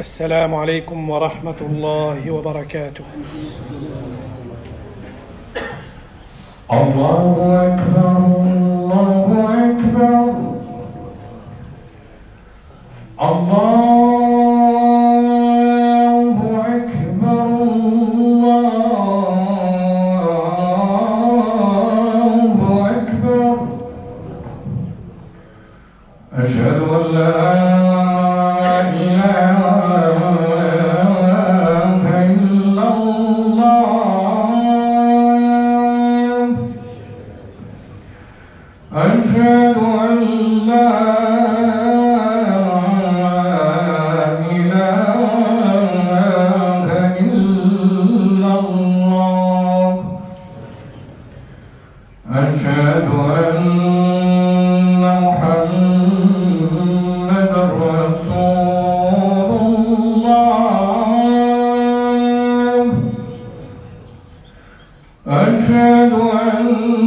السلام عليكم ورحمة الله وبركاته. الله أكبر الله أكبر الله أكبر الله أكبر. أشهد أن لا أشهد أن لا إله إلا الله. أشهد أن محمدا رسول الله. أشهد أن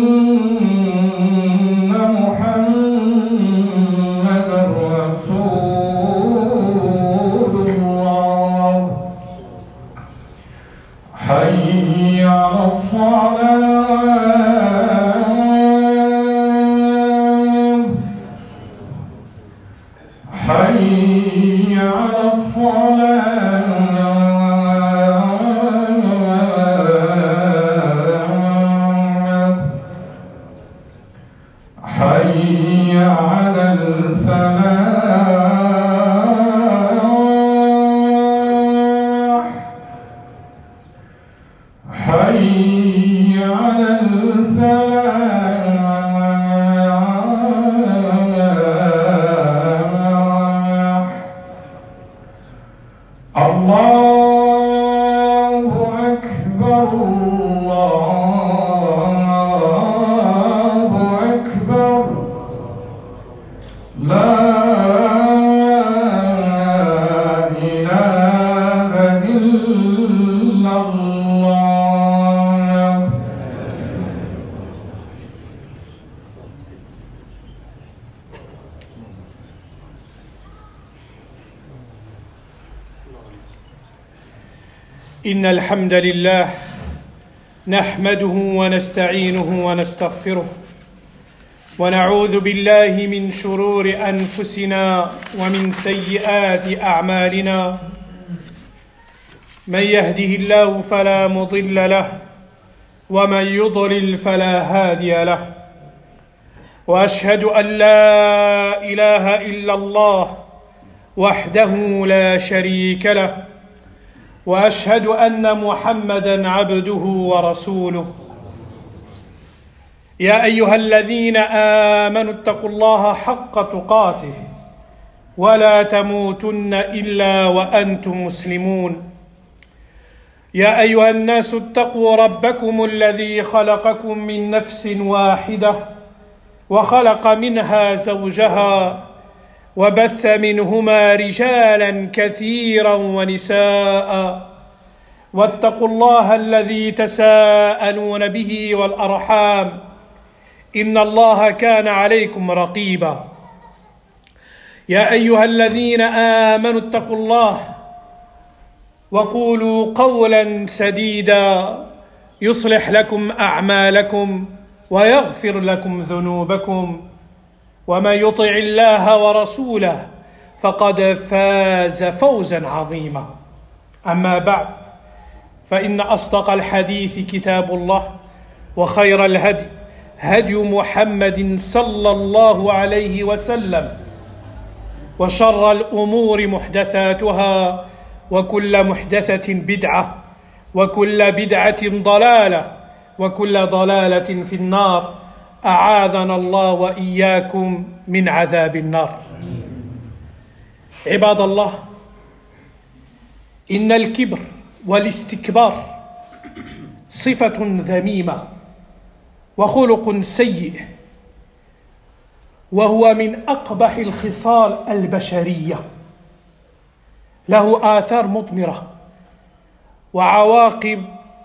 حي على الصلاة حي على الصلاة حي على الفلاح حي على الفلاح. الله أكبر الله أكبر. لا إله إلا الله. إن الحمد لله نحمده ونستعينه ونستغفره ونعوذ بالله من شرور أنفسنا ومن سيئات أعمالنا. من يهده الله فلا مضل له ومن يضلل فلا هادي له. وأشهد أن لا إله إلا الله وحده لا شريك له. وأشهد أن محمدًا عبده ورسوله. يا أيها الذين آمنوا اتقوا الله حق تقاته ولا تموتن إلا وأنتم مسلمون. يا أيها الناس اتقوا ربكم الذي خلقكم من نفس واحدة وخلق منها زوجها وبث منهما رجالا كثيرا ونساء. واتقوا الله الذي تساءلون به والأرحام إن الله كان عليكم رقيبا. يا أيها الذين آمنوا اتقوا الله وقولوا قولا سديدا يصلح لكم أعمالكم ويغفر لكم ذنوبكم. ومن يطع الله ورسوله فقد فاز فوزا عظيما. أما بعد، فإن أصدق الحديث كتاب الله، وخير الهدي هدي محمد صلى الله عليه وسلم، وشر الأمور محدثاتها، وكل محدثة بدعة، وكل بدعة ضلالة، وكل ضلالة في النار. أعاذنا الله وإياكم من عذاب النار. عباد الله، إن الكبر والاستكبار صفة ذميمة وخلق سيء، وهو من أقبح الخصال البشرية. له آثار مضمرة وعواقب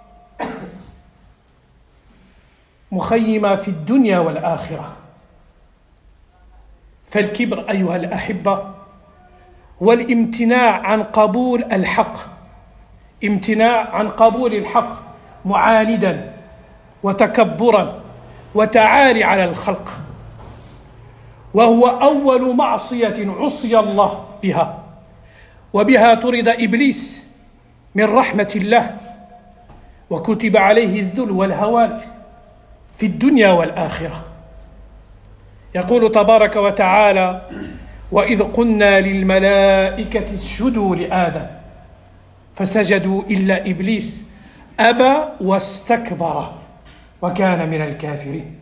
مخيمة في الدنيا والآخرة. فالكبر أيها الأحبة هو الامتناع عن قبول الحق، امتناع عن قبول الحق معاندا وتكبرا وتعالي على الخلق، وهو أول معصية عصي الله بها، وبها طرد إبليس من رحمة الله، وكتب عليه الذل والهوان في الدنيا والآخرة. يقول تبارك وتعالى: وإذ قلنا للملائكة اسجدوا لآدم فسجدوا إلا إبليس أبى واستكبر وكان من الكافرين.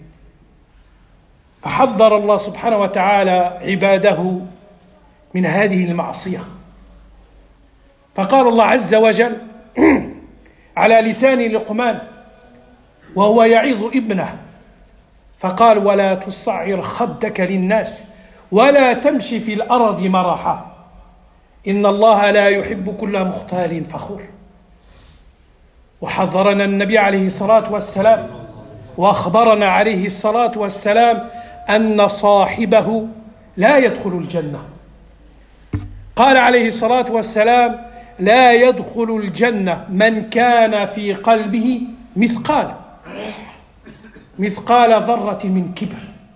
فحذر الله سبحانه وتعالى عباده من هذه المعصية، فقال الله عز وجل على لسان لقمان وهو يعظ ابنه، فقال: ولا تصعر خدك للناس ولا تمشي في الأرض مرحا إن الله لا يحب كل مختال فخور. وحذرنا النبي عليه الصلاة والسلام وأخبرنا عليه الصلاة والسلام أن صاحبه لا يدخل الجنة. قال عليه الصلاة والسلام: لا يدخل الجنة من كان في قلبه مثقال ذرة من كبر.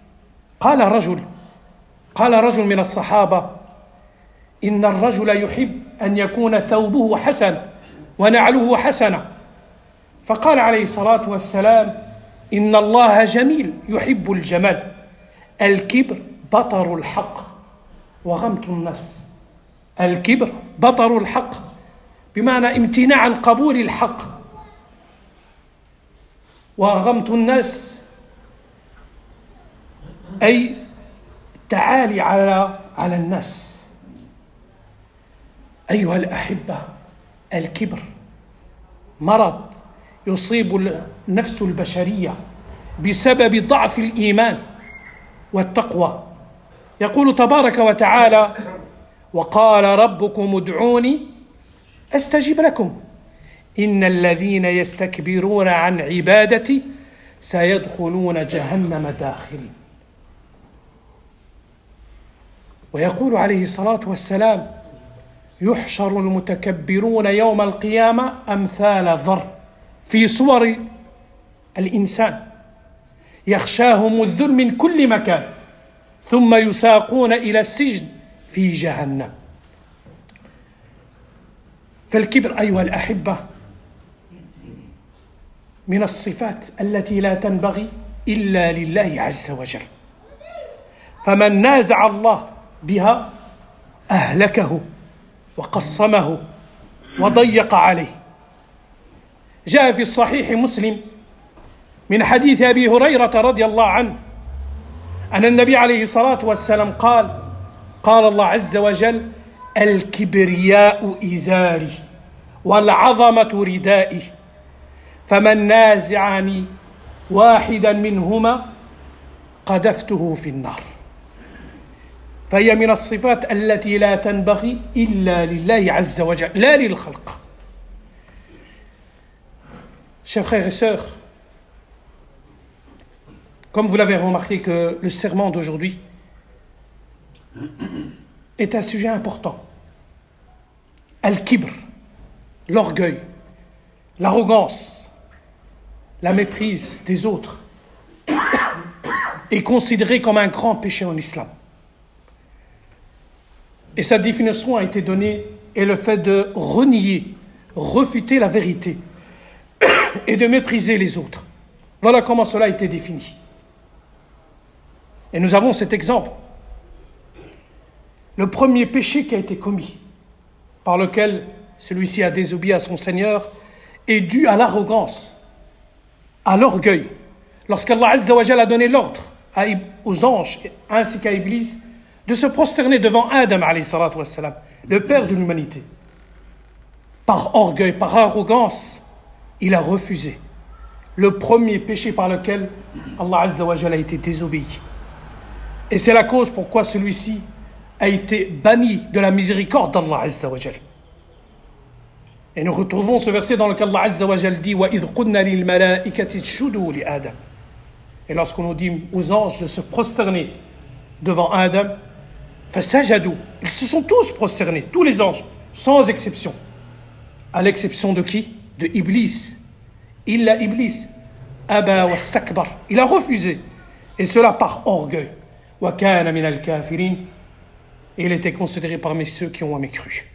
قال رجل من الصحابة: إن الرجل يحب أن يكون ثوبه حسن ونعله حسنة. فقال عليه الصلاة والسلام: إن الله جميل يحب الجمال. الكبر بطر الحق وغمط الناس. الكبر بطر الحق بمعنى امتناع عن قبول الحق، وغمط الناس أي تعالي على الناس. أيها الأحبة، الكبر مرض يصيب النفس البشرية بسبب ضعف الإيمان والتقوى. يقول تبارك وتعالى: وقال ربكم ادعوني أستجب لكم إن الذين يستكبرون عن عبادتي سيدخلون جهنم داخرين. ويقول عليه الصلاة والسلام: يحشر المتكبرون يوم القيامة أمثال ذر في صور الإنسان يخشاهم الذل من كل مكان ثم يساقون إلى السجن في جهنم. فالكبر أيها الأحبة من الصفات التي لا تنبغي إلا لله عز وجل، فمن نازع الله بها أهلكه وقصمه وضيق عليه. جاء في الصحيح مسلم من حديث أبي هريرة رضي الله عنه أن النبي عليه الصلاة والسلام قال الله عز وجل: الكبرياء إزاري والعظمة ردائي فمن نازعني واحدا منهما قذفته في النار. فهي من الصفات التي لا تنبغي إلا لله عز وجل لا للخلق. Chers frères et sœurs, comme vous l'avez remarqué que le sermon d'aujourd'hui est un sujet important. Al-Kibr, l'orgueil, l'arrogance, la méprise des autres est considéré comme un grand péché en islam. Et sa définition a été donnée est le fait de renier, refuter la vérité et de mépriser les autres. Voilà comment cela a été défini. Et nous avons cet exemple. Le premier péché qui a été commis, par lequel celui-ci a désobéi à son Seigneur, est dû à l'arrogance, à l'orgueil. Lorsqu'Allah Azza wa Jal a donné l'ordre aux anges ainsi qu'à Iblis de se prosterner devant Adam alayhi salatu wassalam, le père de l'humanité. Par orgueil, par arrogance, il a refusé. Le premier péché par lequel Allah Azza wa Jal a été désobéi. Et c'est la cause pourquoi celui-ci a été banni de la miséricorde d'Allah Azza wa Jal. Et nous retrouvons ce verset dans lequel Allah Azza wa Jal dit: وَإِذْ قُلْنَا لِلْمَلَائِكَةِ اسْجُدُوا لِآدَمَ. Et lorsqu'on nous dit aux anges de se prosterner devant Adam, فسجدوا, ils se sont tous prosternés, tous les anges, sans exception. À l'exception de qui? De Iblis. Illa Iblis. Aba wa stakbar. Il a refusé. Et cela par orgueil. Wa kana min al-kafirin. Et il était considéré parmi ceux qui ont mécru.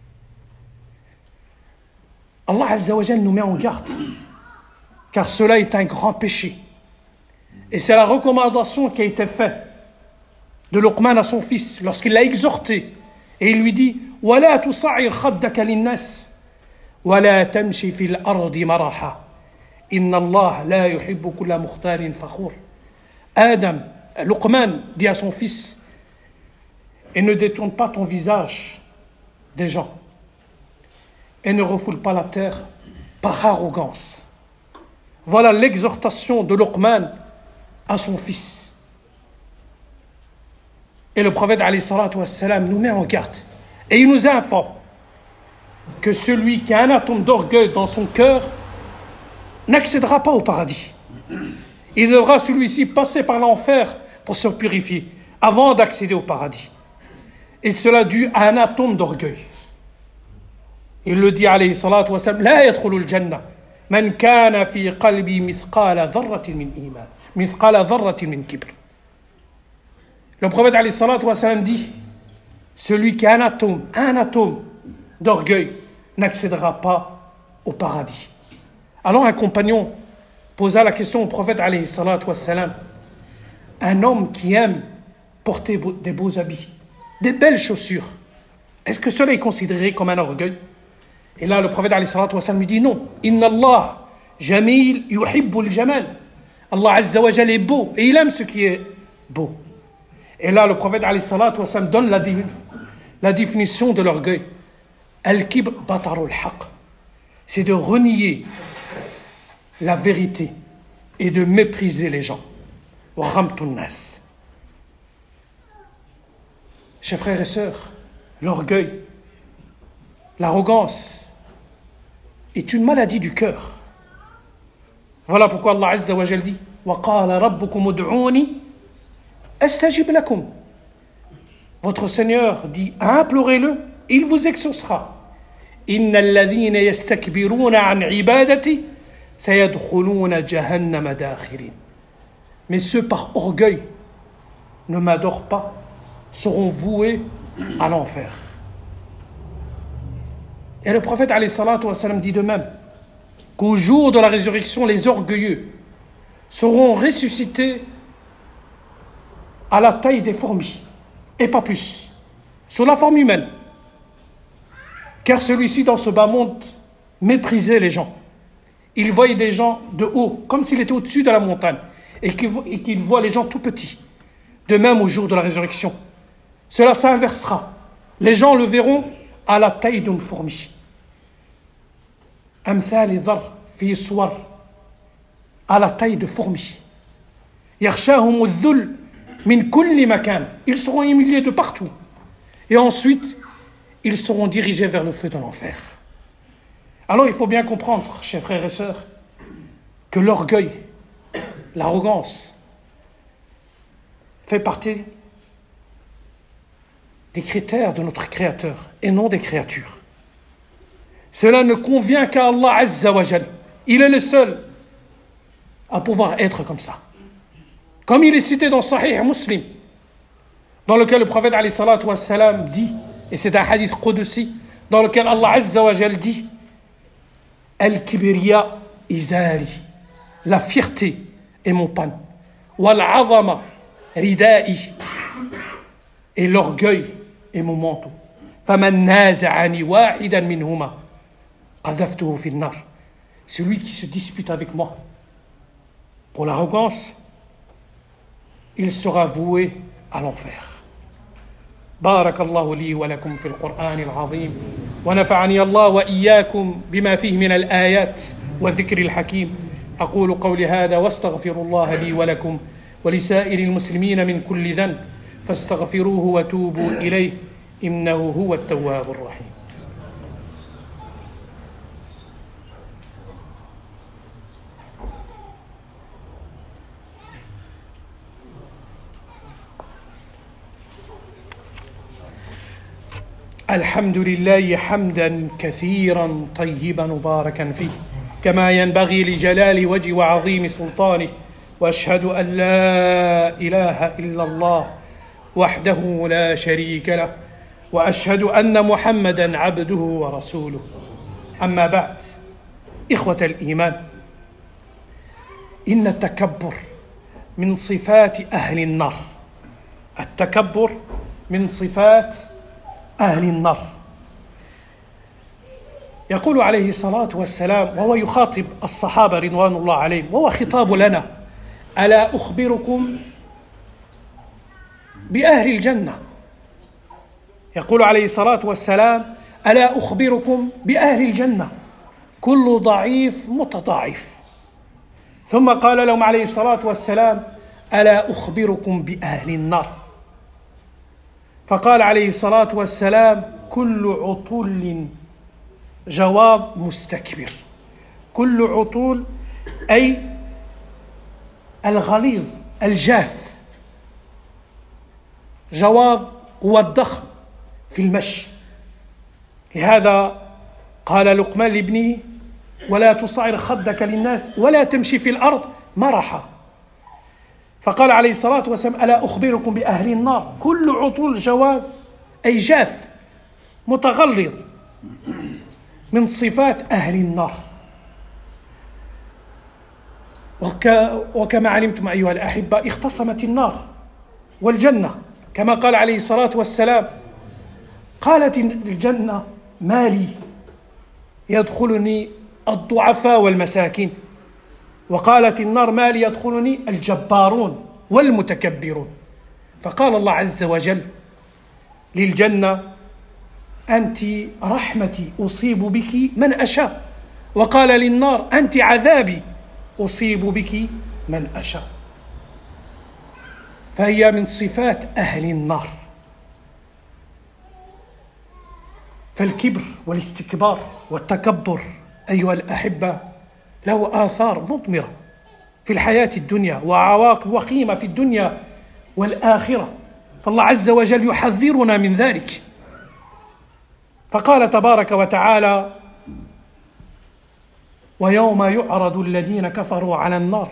Allah Azza wa Jal nous met en garde. Car cela est un grand péché. Et c'est la recommandation qui a été faite de Luqman à son fils lorsqu'il l'a exhorté. Et il lui dit وَلَا تُصَعِّرْ خَدَّكَ لِلنَّاسِ وَلَا تَمْشِ فِي الْأَرْضِ مَرَحًا إِنَّ اللَّهَ لَا يُحِبُّ كُلَّ مُخْتَالٍ فَخُورٍ. Adam, Luqman dit à son fils, et ne détourne pas ton visage des gens et ne refoule pas la terre par arrogance. Voilà l'exhortation de Luqman à son fils. Et le prophète alayhi salatu wassalam nous met en garde et il nous informe que celui qui a un atome d'orgueil dans son cœur n'accédera pas au paradis. Il devra celui-ci passer par l'enfer pour se purifier avant d'accéder au paradis. Et cela dû à un atome d'orgueil. Il le dit alayhi salatu wassalam, la yadkhulu al-jannah man kana fi qalbi mithqala dharratin min iman, mithqala dharratin min kibr. Le prophète alayhi salatu wassalam dit, celui qui a un atome d'orgueil n'accédera pas au paradis. Alors un compagnon posa la question au prophète alayhi salatu wassalam, un homme qui aime porter des beaux habits, des belles chaussures, est-ce que cela est considéré comme un orgueil? Et là le prophète alayhi salatu wassalam lui dit non, inna Allah jamil yuhibbul jamal. Allah azza wa jal est beau et il aime ce qui est beau. Et là le prophète alayhi salatu wassalam donne la définition de l'orgueil. Al-kibr batarul haq, c'est de renier la vérité et de mépriser les gens. Wa ghamtun nas. Chers frères et sœurs, l'orgueil, l'arrogance est une maladie du cœur. Voilà pourquoi Allah Azza wa Jal dit وَقَالَ رَبُّكُمُ ادْعُونِي أَسْتَجِبْ لَكُمْ. Votre Seigneur dit, implorez-le, il vous exaucera. إِنَّ الَّذِينَ يَسْتَكْبِرُونَ عَنْ عِبَادَتِي سَيَدْخُلُونَ جَهَنَّمَ دَاخِرِينَ. Mais ceux par orgueil ne m'adorent pas seront voués à l'enfer. Et le prophète alayhi salatu wassalam dit de même qu'au jour de la résurrection, les orgueilleux seront ressuscités à la taille des fourmis, et pas plus, sur la forme humaine. Car celui-ci, dans ce bas monde, méprisait les gens. Il voyait des gens de haut, comme s'il était au-dessus de la montagne, et qu'il voit les gens tout petits. De même, au jour de la résurrection, cela s'inversera. Les gens le verront à la taille d'une fourmi. Amthal zar fi suwar, à la taille de fourmi. Yakhshahum adh-dhull min kulli makan, ils seront humiliés de partout. Et ensuite, ils seront dirigés vers le feu de l'enfer. Alors il faut bien comprendre, chers frères et sœurs, que l'orgueil, l'arrogance fait partie des critères de notre Créateur et non des créatures. Cela ne convient qu'à Allah Azza wa Jal. Il est le seul à pouvoir être comme ça. Comme il est cité dans Sahih Muslim, dans lequel le prophète alayhi salatu wassalam dit, et c'est un hadith qudsi, dans lequel Allah Azza wa Jal dit Al-Kibriya izari, la fierté est mon pan, wal-azama ridai, et l'orgueil est mon manteau. Faman naza'ani wahidan minhuma qadhaftuhu fi an-nar. Celui qui se dispute avec moi pour l'arrogance, il sera voué à l'enfer. بارك الله لي ولكم في القرآن العظيم ونفعني الله وإياكم بما فيه من الآيات والذكر الحكيم. أقول قولي هذا واستغفر الله لي ولكم ولسائر المسلمين من كل ذنب فاستغفروه وتوبوا إليه إنه هو التواب الرحيم. الحمد لله حمدا كثيرا طيبا مباركا فيه كما ينبغي لجلال وجه وعظيم سلطانه، وأشهد أن لا إله إلا الله وحده لا شريك له، وأشهد أن محمدا عبده ورسوله. أما بعد، إخوة الإيمان، إن التكبر من صفات أهل النار. التكبر من صفات أهل النار. يقول عليه الصلاة والسلام وهو يخاطب الصحابة رضوان الله عليهم، وهو خطاب لنا: ألا أخبركم بأهل الجنة؟ يقول عليه الصلاة والسلام: ألا أخبركم بأهل الجنة؟ كل ضعيف متضاعف. ثم قال لهم عليه الصلاة والسلام: ألا أخبركم بأهل النار؟ فقال عليه الصلاة والسلام: كل عطل جواب مستكبر. كل عطول أي الغليظ الجاف، جواظ هو الضخم في المشي. لهذا قال لقمان لابنه: ولا تصعر خدك للناس ولا تمشي في الأرض مرحا. فقال عليه الصلاة والسلام: ألا أخبركم بأهل النار؟ كل عطول جواف أي جاف متغلظ، من صفات أهل النار. وكما علمتم أيها الأحبة، اختصمت النار والجنة كما قال عليه الصلاة والسلام. قالت الجنة: ما لي يدخلني الضعفاء والمساكين، وقالت النار: ما لي يدخلني الجبارون والمتكبرون. فقال الله عز وجل للجنة: أنت رحمتي أصيب بك من أشاء، وقال للنار: أنت عذابي أصيب بك من أشاء. فهي من صفات أهل النار. فالكبر والاستكبار والتكبر أيها الأحبة له آثار مضمرة في الحياة الدنيا وعواقب وخيمة في الدنيا والآخرة، فالله عز وجل يحذرنا من ذلك. فقال تبارك وتعالى: ويوم يعرض الذين كفروا على النار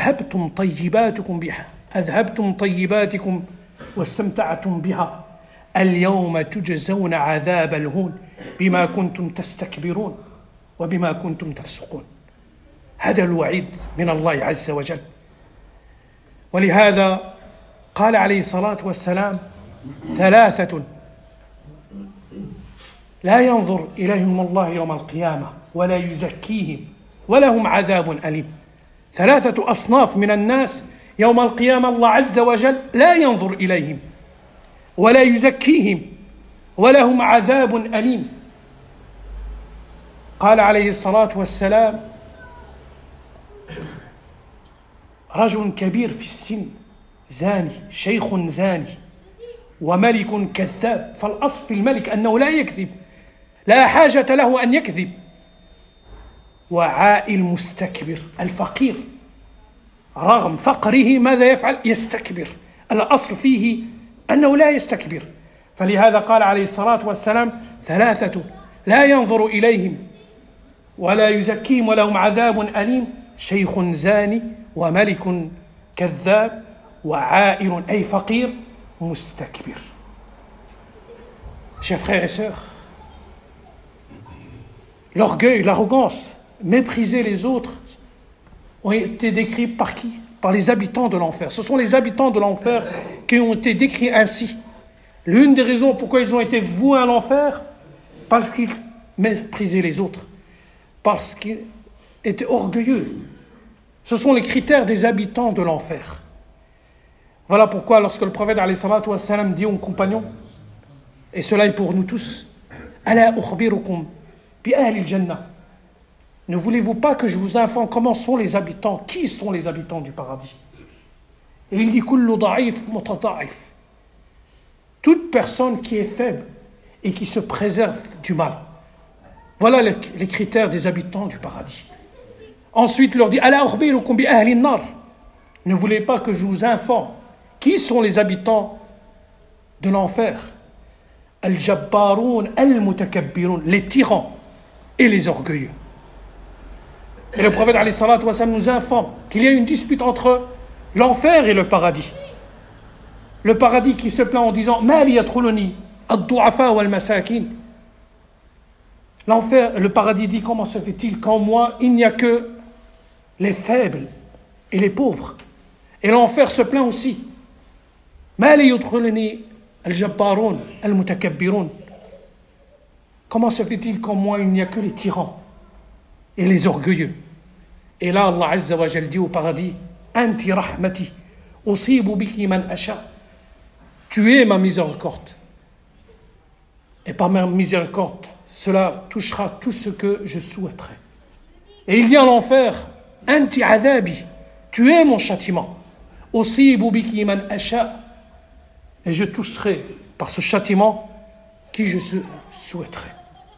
أذهبتم طيباتكم واستمتعتم بها اليوم تجزون عذاب الهون بما كنتم تستكبرون وبما كنتم تفسقون. هذا الوعيد من الله عز وجل. ولهذا قال عليه الصلاة والسلام: ثلاثة لا ينظر إليهم الله يوم القيامة ولا يزكيهم ولهم عذاب أليم. ثلاثة أصناف من الناس يوم القيامة الله عز وجل لا ينظر إليهم ولا يزكيهم ولهم عذاب أليم. قال عليه الصلاة والسلام: رجل كبير في السن زاني، شيخ زاني، وملك كذاب. فالأصل في الملك أنه لا يكذب، لا حاجة له أن يكذب. وعائل مستكبر، الفقير رغم فقره ماذا يفعل؟ يستكبر. الأصل فيه أنه لا يستكبر. فلهذا قال عليه الصلاة والسلام: ثلاثة لا ينظر إليهم ولا يزكيهم ولهم عذاب أليم: شيخ زاني، وملك كذاب، وعائل أي فقير مستكبر. Chers frères et sœurs, l'orgueil, l'arrogance, mépriser les autres ont été décrits par qui? Par les habitants de l'enfer. Ce sont les habitants de l'enfer qui ont été décrits ainsi. L'une des raisons pourquoi ils ont été voués à l'enfer, parce qu'ils méprisaient les autres, parce qu'ils étaient orgueilleux. Ce sont les critères des habitants de l'enfer. Voilà pourquoi lorsque le prophète alayhi salatu wa salam dit aux compagnons, et cela est pour nous tous: Ala ukhbirukum bi ahli al-jannah. Ne voulez-vous pas que je vous informe comment sont les habitants? Qui sont les habitants du paradis? Et il dit: kullu da'if mutata'if. Toute personne qui est faible et qui se préserve du mal. Voilà les critères des habitants du paradis. Ensuite, il leur dit: Ala ukhbirukum bi ahli an-nar. Ne voulez pas que je vous informe qui sont les habitants de l'enfer? Al-Jabbaroun, Al-Mutakabbiroun, les tyrans et les orgueilleux. Et le prophète alayhi salatu wa sallam nous informe qu'il y a une dispute entre l'enfer et le paradis. Le paradis qui se plaint en disant Mali yadkhuluni ad-du'afa wal masakin. L'enfer, le paradis dit comment se fait-il qu'en moi il n'y a que les faibles et les pauvres. Et l'enfer se plaint aussi. Mali yadkhuluni al-jabbaroun al-mutakabbiroun. Comment se fait-il qu'en moi il n'y a que les tyrans et les orgueilleux? Et là Allah Azza wa Jal dit au paradis Anti rahmati usibu biki man asha. Tu es ma miséricorde. Et par ma miséricorde, cela touchera tout ce que je souhaiterais. Et il dit à l'enfer, Anti adhabi, tu es mon châtiment. Usibu biki man asha. Et je toucherai par ce châtiment qui je souhaiterais.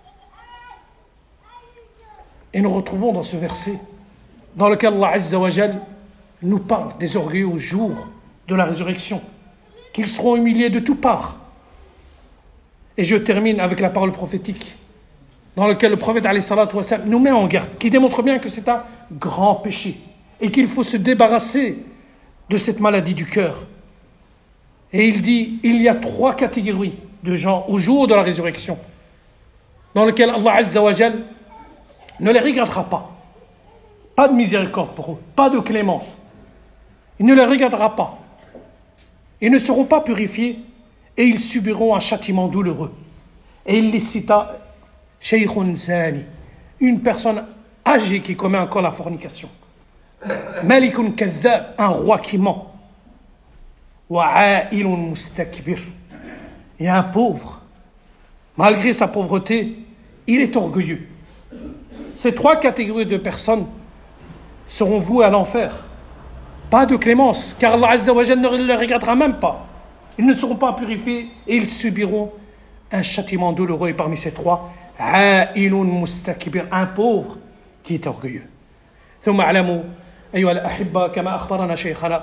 Et nous retrouvons dans ce verset dans lequel Allah Azza wa Jal nous parle des orgueilleux au jour de la résurrection, qu'ils seront humiliés de toutes parts. Et je termine avec la parole prophétique, dans laquelle le prophète alayhi salatu wa sallam nous met en garde, qui démontre bien que c'est un grand péché et qu'il faut se débarrasser de cette maladie du cœur. Et il dit, il y a 3 catégories de gens au jour de la résurrection, dans lesquelles Allah Azza wa Jal ne les regardera pas. Pas de miséricorde pour eux, pas de clémence. Il ne les regardera pas. Ils ne seront pas purifiés et ils subiront un châtiment douloureux. Et il les cita Shaykhun Zani, une personne âgée qui commet encore la fornication. Malikun Kazzab, un roi qui ment. Wa'ailun Mustakbir, et un pauvre. Malgré sa pauvreté, il est orgueilleux. Ces 3 catégories de personnes seront vouées à l'enfer. Pas de clémence, car Allah Azza wa Jalla ne les regardera même pas. Ils ne seront pas purifiés et ils subiront un châtiment douloureux. Et parmi ces 3, Ailun Mustakbir, un pauvre qui est orgueilleux. ثم اعلموا أيها الأحبة كما أخبرنا شيخنا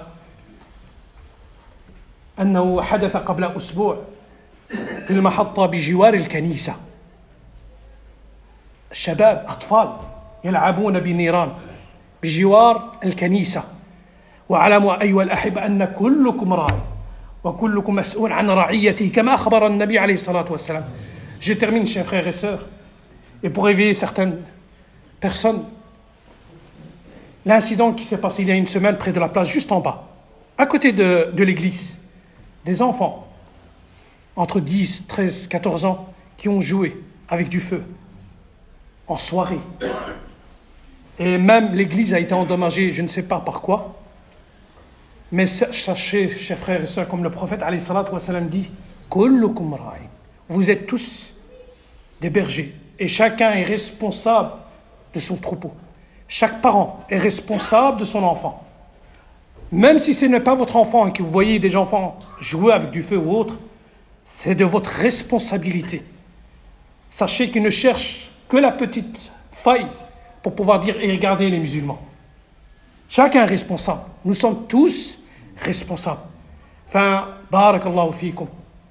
أنه حدث قبل أسبوع في المحطة بجوار الكنيسة الشباب أطفال يلعبون بنيران بجوار الكنيسة. واعلموا أيها الأحبة أن كلكم راع وكلكم مسؤول عن رعيته كما أخبر النبي عليه الصلاة والسلام. Je termine, chers frères et sœurs, et pour éveiller certaines personnes, l'incident qui s'est passé il y a une semaine près de la place juste en bas, à côté de l'église, des enfants entre 10, 13, 14 ans qui ont joué avec du feu en soirée. Et même l'église a été endommagée, je ne sais pas par quoi. Mais sachez, chers frères et sœurs, comme le prophète alayhi salatu wa sallam dit, kullukum ra'in. Vous êtes tous des bergers et chacun est responsable de son troupeau. Chaque parent est responsable de son enfant. Même si ce n'est pas votre enfant et que vous voyez des enfants jouer avec du feu ou autre, c'est de votre responsabilité. Sachez qu'ils ne cherchent que la petite faille pour pouvoir dire et regarder les musulmans. Chacun est responsable. Nous sommes tous responsables. Enfin, barakallahu fikum.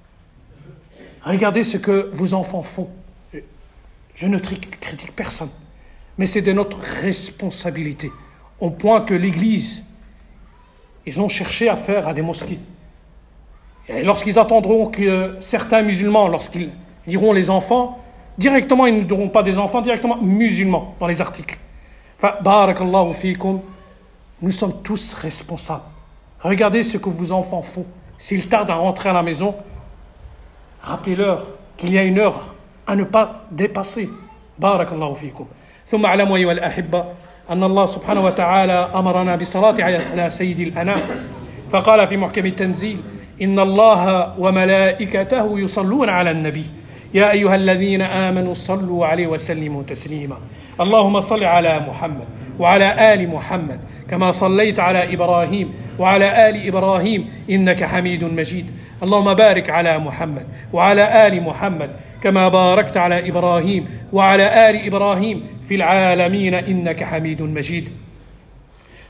Regardez ce que vos enfants font. Je ne critique personne, mais c'est de notre responsabilité. Au point que l'Église, ils ont cherché à faire à des mosquées. Et lorsqu'ils attendront que certains musulmans, lorsqu'ils diront les enfants, directement, ils ne diront pas des enfants, directement musulmans dans les articles. Enfin, barakallahu fikum, nous sommes tous responsables. Regardez ce que vos enfants font. S'ils tardent à rentrer à la maison, rappelez-leur qu'il y a une heure à ne pas dépasser. Barakallahu fikum. ثم اعلموا أيها الأحبة أن الله سبحانه وتعالى أمرنا بالصلاة على سيد الأنام فقال في محكم التنزيل إن الله وملائكته يصلون على النبي يا أيها الذين آمنوا صلوا عليه وسلموا تسليما اللهم صل على محمد وعلى آل محمد كما صليت على إبراهيم وعلى آل إبراهيم إنك حميد مجيد اللهم بارك على محمد وعلى آل محمد كما باركت على إبراهيم وعلى آل إبراهيم في العالمين إنك حميد مجيد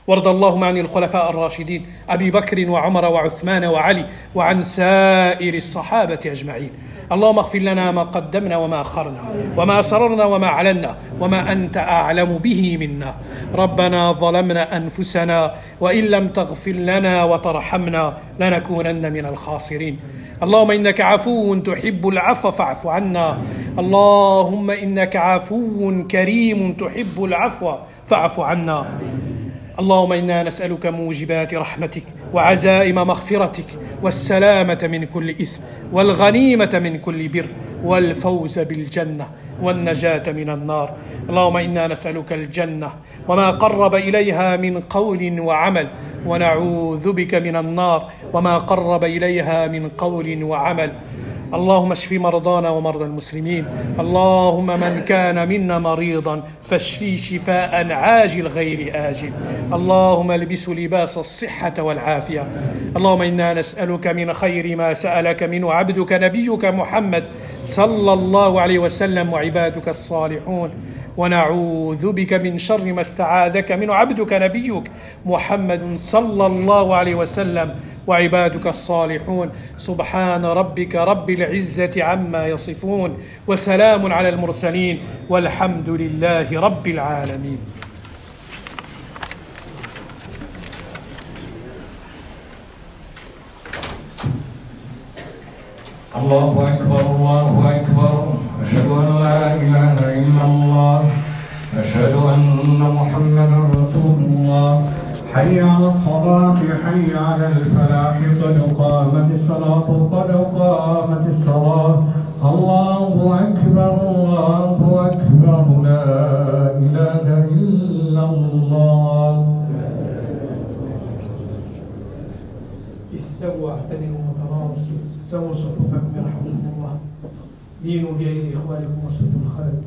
وارض اللهم عن الخلفاء الراشدين أبي بكر وعمر وعثمان وعلي وعن سائر الصحابة أجمعين. اللهم اغفر لنا ما قدمنا وما أخرنا وما أسررنا وما أعلنا وما أنت أعلم به منا. ربنا ظلمنا أنفسنا وإن لم تغفر لنا وترحمنا لنكونن من الخاسرين. اللهم إنك عفو تحب العفو فاعف عنا. اللهم إنك عفو كريم تحب العفو فاعف عنا. اللهم إنا نسألك موجبات رحمتك وعزائم مغفرتك والسلامة من كل إثم والغنيمة من كل بر والفوز بالجنة والنجاة من النار. اللهم إنا نسألك الجنة وما قرب إليها من قول وعمل، ونعوذ بك من النار وما قرب إليها من قول وعمل. اللهم اشف مرضانا ومرضى المسلمين. اللهم من كان منا مريضا فاشفي شفاء عاجل غير آجل. اللهم البسه لباس الصحة والعافية. اللهم إنا نسألك من خير ما سألك منه عبدك نبيك محمد صلى الله عليه وسلم وعبادك الصالحون، ونعوذ بك من شر ما استعاذك منه عبدك نبيك محمد صلى الله عليه وسلم وعبادك الصالحون. سبحان ربك رب العزة عما يصفون وسلام على المرسلين والحمد لله رب العالمين. الله أكبر الله أكبر. أشهد أن لا إله إلا الله. أشهد أن محمدا رسول الله. حي على الصلاة حي على الفلاح قد قامت الصلاة قد قامت الصلاة. الله أكبر الله أكبر. لا إله إلا الله. استووا اعتدلوا وتراصوا سووا صفوفكم يرحمكم الله. دينوا بأيدي إخوانكم وسدوا الخلل.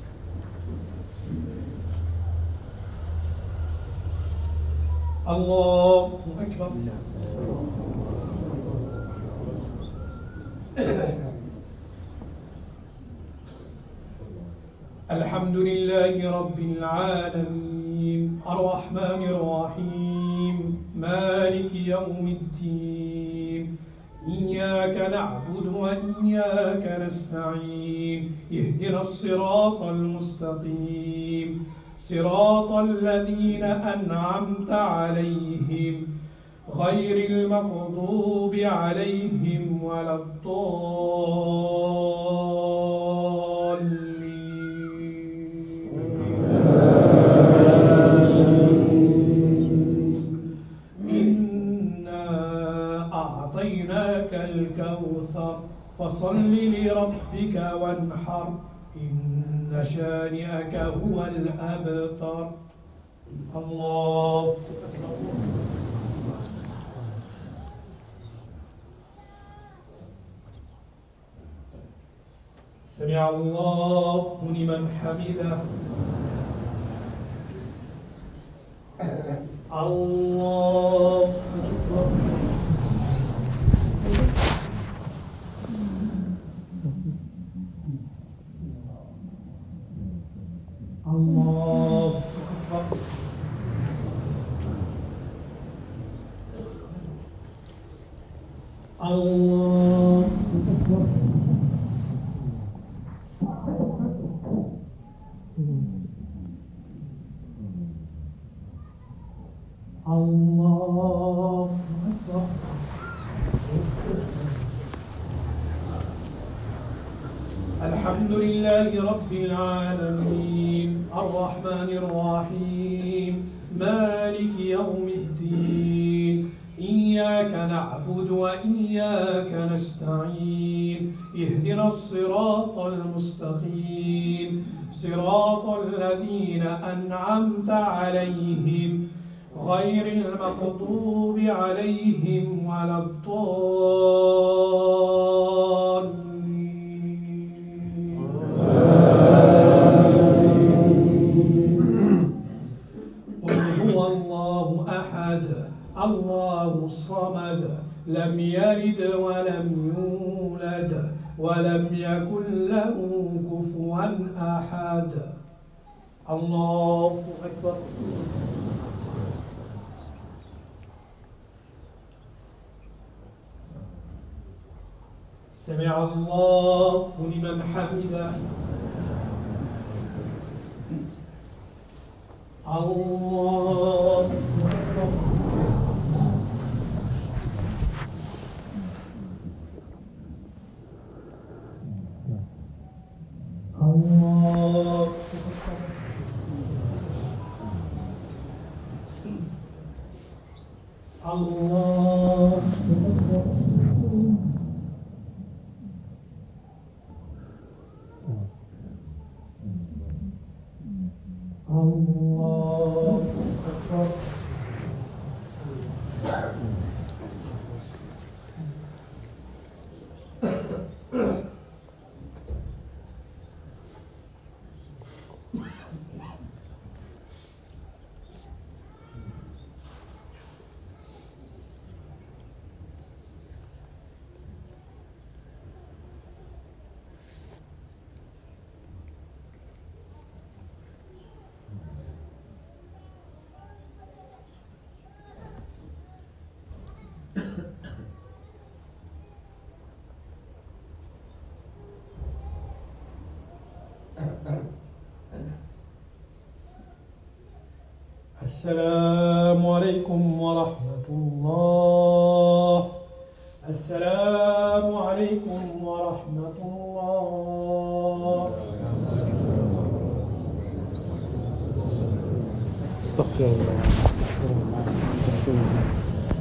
الله أكبر. الحمد لله رب العالمين الرحمن الرحيم مالك يوم الدين. إياك نعبد وإياك نستعين. اهدنا الصراط المستقيم صراط الذين أنعمت عليهم غير المغضوب عليهم ولا الضالين. إنا أعطيناك الكوثر فصل لربك وانحر إن شانئك هو الأبتر. الله سمع الله لمن حمده. الله أكبر. الله أكبر. الله أكبر. الله أكبر. الحمد لله رب العالمين الرحمن الرحيم مالك يوم الدين. إياك نعبد وإياك نستعين. اهدنا الصراط المستقيم صراط الذين أنعمت عليهم غير المغضوب عليهم ولا الضالين. قل هو الله أحد الله الصمد لم يلد ولم يولد ولم يكن له كفوا أحد. الله أكبر. سمع الله لمن حمده. الله أكبر. الله أكبر. الله أكبر. الله أكبر. السلام عليكم ورحمة الله. السلام عليكم ورحمة الله. استغفر الله.